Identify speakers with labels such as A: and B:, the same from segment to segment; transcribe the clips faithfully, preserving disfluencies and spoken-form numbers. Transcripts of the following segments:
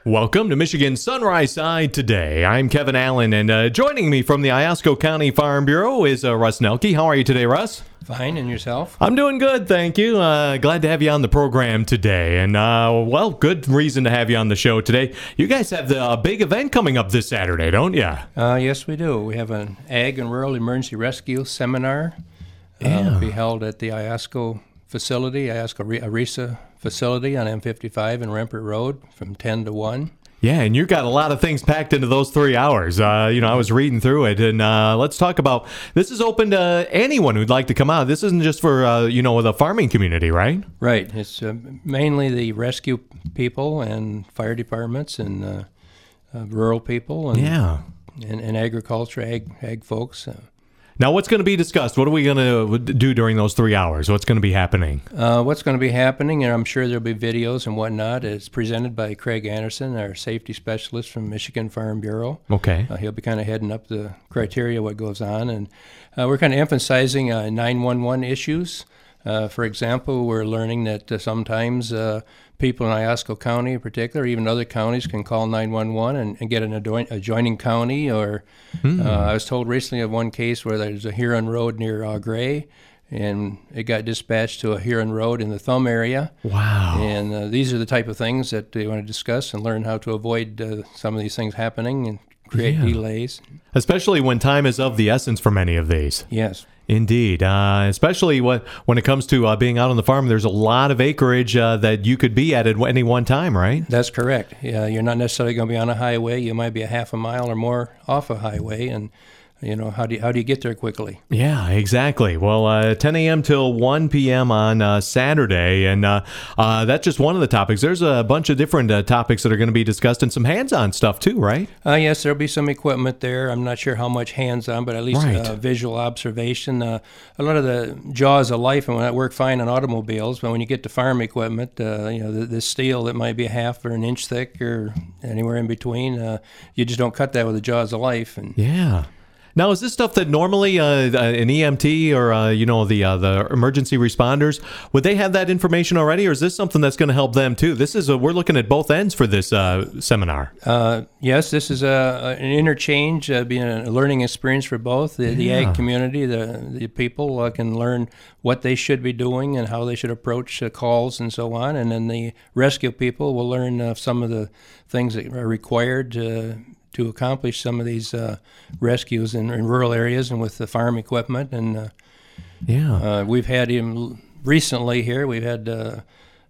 A: Welcome to Michigan Sunrise Side Today. I'm Kevin Allen, and uh, joining me from the Iosco County Farm Bureau is uh, Russ Nelke. How are you today, Russ?
B: Fine, and yourself?
A: I'm doing good, thank you. Uh, glad to have you on the program today. And, uh, well, good reason to have you on the show today. You guys have the uh, big event coming up this Saturday, don't you?
B: Uh, yes, we do. We have an Ag and Rural Emergency Rescue Seminar.
A: Yeah.
B: Uh, be held at the Iosco facility, Iosco Arisa facility on M fifty-five and Rempert Road from ten to one.
A: Yeah, and you got a lot of things packed into those three hours. Uh, you know, I was reading through it, and uh, let's talk about, this is open to anyone who'd like to come out. This isn't just for, uh, you know, the farming community, right?
B: Right. It's uh, mainly the rescue people and fire departments and uh, uh, rural people and,
A: Yeah.
B: and, and agriculture, ag, ag folks. Uh,
A: Now, what's going to be discussed? What are we going to do during those three hours? What's going to be happening?
B: Uh, what's going to be happening, and I'm sure there'll be videos and whatnot, is presented by Craig Anderson, our safety specialist from Michigan Farm Bureau.
A: Okay.
B: Uh, he'll be kind of heading up the criteria, what goes on, and uh, we're kind of emphasizing uh, nine one one issues. Uh, for example, we're learning that uh, sometimes uh, people in Iosco County in particular, even other counties, can call nine one one and, and get an adjoin- adjoining county. Or
A: Hmm.
B: uh, I was told recently of one case where there's a Huron Road near uh, Gray, and it got dispatched to a Huron Road in the Thumb area.
A: Wow.
B: And uh, these are the type of things that we want to discuss and learn how to avoid uh, some of these things happening and create
A: Yeah.
B: delays.
A: Especially when time is of the essence for many of these.
B: Yes.
A: Indeed. Uh, especially what, when it comes to uh, being out on the farm, there's a lot of acreage uh, that you could be at at any one time, right?
B: That's correct. Yeah, you're not necessarily going to be on a highway. You might be a half a mile or more off a highway, and you know how do you, how do you get there quickly?
A: Yeah, exactly. Well, uh, ten a.m. till one p.m. on uh, Saturday, and uh, uh, that's just one of the topics. There's a bunch of different uh, topics that are going to be discussed, and some hands-on stuff too, right?
B: Uh, yes, there'll be some equipment there. I'm not sure how much hands-on, but at least
A: Right.
B: uh, visual observation. Uh, a lot of the jaws of life, and when that work fine on automobiles, but when you get to farm equipment, uh, you know, the, the steel that might be a half or an inch thick or anywhere in between, uh, you just don't cut that with the jaws of life. And
A: Yeah. Now, is this stuff that normally uh, an E M T or uh, you know the uh, the emergency responders, would they have that information already, or is this something that's going to help them too? This is a, we're looking at both ends for this uh, seminar.
B: Uh, yes, this is a, an interchange, uh, being a learning experience for both. The, the
A: Yeah.
B: ag community, the, the people uh, can learn what they should be doing and how they should approach uh, calls and so on. And then the rescue people will learn uh, some of the things that are required to, to accomplish some of these uh, rescues in, in rural areas and with the farm equipment. And uh,
A: Yeah.
B: uh, we've had him recently here. We've had uh,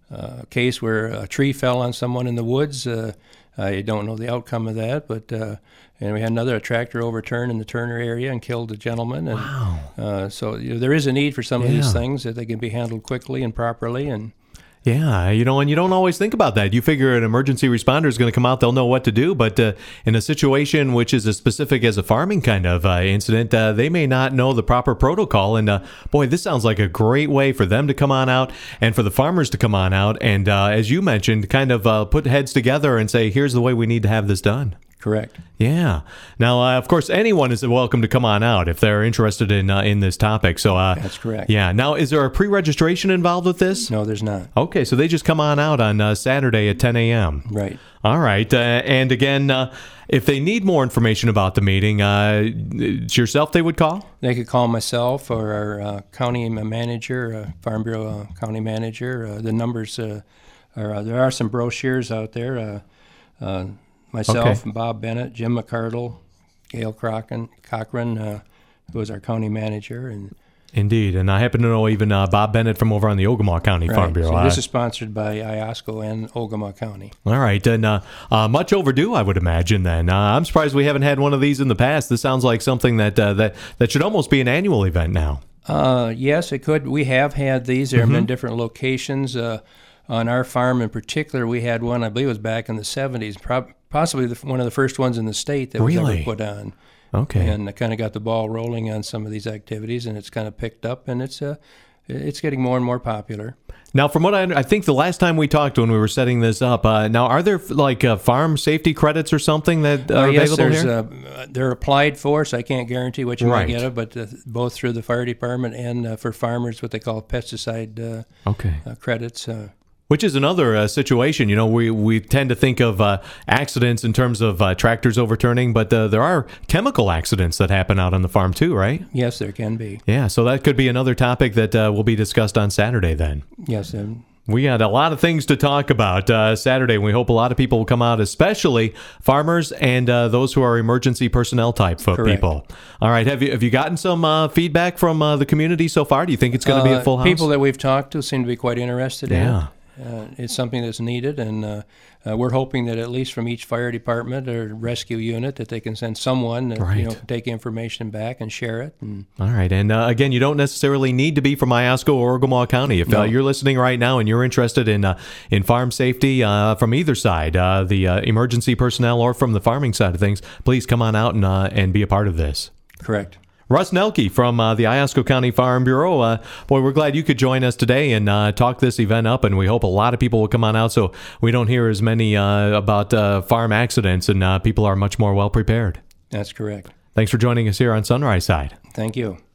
B: a case where a tree fell on someone in the woods. Uh, I don't know the outcome of that, but uh, and we had another a tractor overturned in the Turner area and killed a gentleman. And,
A: Wow.
B: uh, so you know, there is a need for some of
A: Yeah.
B: these things that they can be handled quickly and properly. And
A: Yeah, you know, and you don't always think about that. You figure an emergency responder is going to come out, they'll know what to do, but uh, in a situation which is as specific as a farming kind of uh, incident, uh, they may not know the proper protocol. And uh, boy, this sounds like a great way for them to come on out and for the farmers to come on out and, uh, as you mentioned, kind of uh, put heads together and say, here's the way we need to have this done.
B: correct.
A: Yeah. Now, uh, of course, anyone is welcome to come on out if they're interested in uh, in this topic. So, uh,
B: That's correct.
A: Yeah. Now, is there a pre-registration involved with this?
B: No, there's not.
A: Okay, so they just come on out on uh, Saturday at ten a.m.
B: Right.
A: All right. Uh, and again, uh, if they need more information about the meeting, uh, it's yourself they would call?
B: They could call myself or our uh, county manager, uh, Farm Bureau uh, county manager. Uh, the numbers uh, are uh, there are some brochures out there. Uh, uh, myself
A: Okay.
B: and Bob Bennett, Jim McCardle, Gail Cochran, Cochran uh, who is our county manager, and
A: Indeed. And I happen to know even uh, Bob Bennett from over on the Ogama County Farm
B: right.
A: Bureau.
B: So this
A: Uh,
B: is sponsored by Iosco and Ogama County.
A: all right. And uh, uh, much overdue, I would imagine, then. Uh, I'm surprised we haven't had one of these in the past. This sounds like something that, uh, that, that should almost be an annual event now.
B: Uh, yes, it could. We have had these. There have been different locations. Uh, on our farm in particular, we had one, I believe it was back in the seventies, prob- possibly the, one of the first ones in the state that was
A: Really?
B: ever put on.
A: Okay.
B: And kind of got the ball rolling on some of these activities, and it's kind of picked up, and it's uh, it's getting more and more popular.
A: Now, from what I I think the last time we talked when we were setting this up, uh, now are there like uh, farm safety credits or something that are
B: Uh, yes,
A: available
B: there's,
A: here?
B: uh, they're applied for, so I can't guarantee what you
A: Right.
B: might get it, but uh, both through the fire department and uh, for farmers, what they call pesticide uh,
A: Okay.
B: uh, credits. Uh,
A: Which is another uh, situation. You know, we, we tend to think of uh, accidents in terms of uh, tractors overturning, but uh, there are chemical accidents that happen out on the farm too, right?
B: Yes, there can be.
A: Yeah, so that could be another topic that uh, will be discussed on Saturday then.
B: Yes, um,
A: we got a lot of things to talk about uh, Saturday, and we hope a lot of people will come out, especially farmers and uh, those who are emergency personnel type of
B: Correct.
A: people. All right, have you have you gotten some uh, feedback from uh, the community so far? Do you think it's going to be a full house?
B: People that we've talked to seem to be quite interested in it.
A: Yeah.
B: Uh, it's something that's needed, and uh, uh, we're hoping that at least from each fire department or rescue unit that they can send someone that
A: Right.
B: you know take information back and share it. And
A: All right. And uh, again, you don't necessarily need to be from Iosco or Ogemaw County. If
B: No.
A: uh, you're listening right now and you're interested in uh, in farm safety uh, from either side, uh, the uh, emergency personnel or from the farming side of things, please come on out and uh, and be a part of this.
B: correct.
A: Russ Nelke from uh, the Iosco County Farm Bureau. Uh, boy, we're glad you could join us today and uh, talk this event up, and we hope a lot of people will come on out so we don't hear as many uh, about uh, farm accidents, and uh, people are much more well prepared.
B: That's correct.
A: Thanks for joining us here on Sunrise Side.
B: Thank you.